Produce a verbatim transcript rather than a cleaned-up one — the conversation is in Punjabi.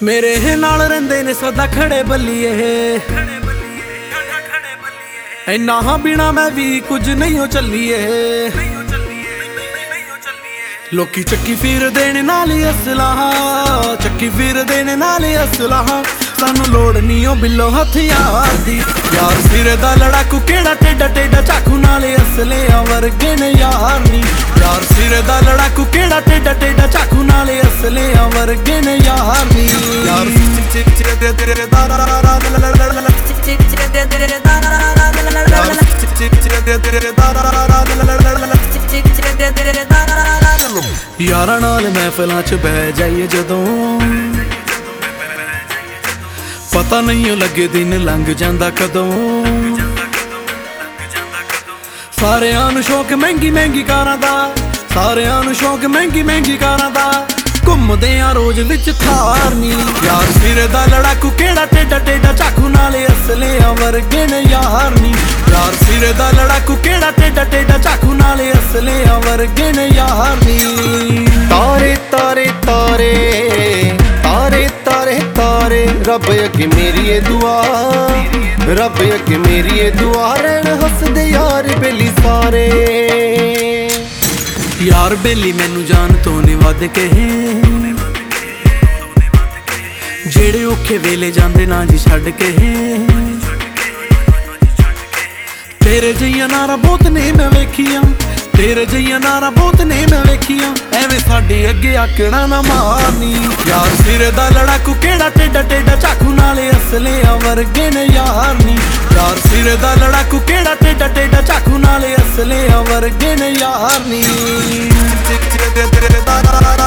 ਮੇਰੇ ਨਾਲ ਰਹਿੰਦੇ ਨੇ ਸਦਾ ਖੜੇ ਬੱਲੀਏ, ਇੰਨਾ ਹਾਂ ਬਿਨਾ ਮੈਂ ਵੀ ਕੁਝ ਨਹੀਂ ਹੋ ਚੱਲੀਏ। ਲੋਕੀ ਚੱਕੀ ਫਿਰਦੇ ਨੇ ਨਾਲ ਅਸਲਾਹ, ਚੱਕੀ ਫਿਰਦੇ ਨੇ ਨਾਲ ਅਸਲਾਹ, ਸਾਨੂੰ ਲੋੜ ਨਹੀਂ ਓ ਬਿੱਲੋ ਹਥਿਆਰ ਦੀ। ਯਾਰ ਸਿਰ ਦਾ ਲੜਾਕੂ ਕਿਹੜਾ ਟੇਡਾ ਟੇਡਾ ਚਾਕੂ ਨਾਲ ਅਸਲਿਆਂ ਵਰਗੇ ਨੇ ਯਾਰ ਨੀ। ਯਾਰ ਸਿਰ ਦਾ ਲੜਾਕੂ ਕਿਹੜਾ ਟੇਡਾ ਟੇਡਾ ਚਾਕੂ ਨਾਲ ਅਸਲਿਆਂ ਵਰਗੇ ਨੇ ਯਾਰ ਨੀ। ਯਾਰ ਯਾਰਾਂ ਨਾਲ ਮਹਿਫਲਾਂ ਚ ਬਹਿ ਜਾਈਏ ਜਦੋਂ, ਪਤਾ ਨਹੀਂ ਲੱਗੇ ਦਿਨ ਲੰਘ ਜਾਂਦਾ ਕਦੋਂ। ਸਾਰਿਆਂ ਨੂੰ ਸ਼ੌਕ ਮਹਿੰਗੀ ਮਹਿੰਗੀ ਕਾਰਾਂ ਦਾ, ਸਾਰਿਆਂ ਨੂੰ ਸ਼ੌਕ ਮਹਿੰਗੀ ਮਹਿੰਗੀ ਕਾਰਾਂ ਦਾ, ਘੁੰਮਦੇ ਆ ਰੋਜ਼ ਵਿੱਚ ਥਾਰ ਨੀ। ਯਾਰ ਸਿਰ ਦਾ ਲੜਾਕੂ ਕਿਹੜਾ ਟੇਡਾ ਟੇਡਾ ਚਾਕੂ ਨਾਲ ਅਸਲਿਆਂ ਵਰਗੇ ਨੇ ਯਾਰ ਨੀ। ਯਾਰ ਸਿਰ ਦਾ ਲੜਾਕੂ ਕਿਹੜਾ ਟੇਡਾ ਟੇਡਾ ਚਾਕੂ ਨਾਲ ਅਸਲਿਆਂ ਵਰਗੇ ਨੇ ਯਾਰ ਨੀ। ਤਾਰੇ ਤਾਰੇ ਤਾਰੇ ਤਾਰੇ ਤਾਰੇ ਤਾਰੇ, ਰੱਬ ਅੱਗੇ ਮੇਰੀ ਏ ਦੁਆ, ਰੱਬ ਅੱਗੇ ਮੇਰੀ ਏ ਦੁਆ, ਰਹਿਣ ਹੱਸਦੇ ਯਾਰ ਬੇਲੀ ਸਾਰੇ। ਯਾਰ ਬੇਲੀ ਮੈਨੂੰ ਜਾਨ ਤੋਂ ਨੀ ਵੱਧ ਕੇ, ਜਿਹੜੇ ਔਖੇ ਵੇਲੇ ਜਾਂਦੇ ਨਾ ਜੀ ਛੱਡ ਕੇ। ਤੇਰੇ ਜਿਹੀਆਂ ਨਾਰਾਂ ਬਹੁਤ ਨੇ ਮੈਂ ਵੇਖੀਆਂ, ਤੇਰੇ ਜਿਹੀਆਂ ਨਾਰਾਂ ਬਹੁਤ ਨੇ ਮੈਂ ਵੇਖੀਆਂ, ਐਵੇਂ ਸਾਡੇ ਅੱਗੇ ਆਕੜਾ ਨਾ ਮਾਰਨੀ। ਯਾਰ ਸਿਰ ਦਾ ਲੜਾਕੂ ਕਿਹੜਾ ਟੇਡਾ ਟੇਡਾ ਚਾਕੂ ਨਾਲ ਅਸਲਿਆਂ ਵਰਗੇ ਨੇ ਯਾਰ ਨੀ। ਯਾਰ ਸਿਰ ਦਾ ਲੜਾਕੂ ਕਿਹੜਾ ਟੇਡਾ ਟੇਡਾ ਚਾਕੂ ਨਾਲ ਅਸਲਿਆਂ ਵਰਗੇ ਨੇ ਯਾਰ ਨੀ।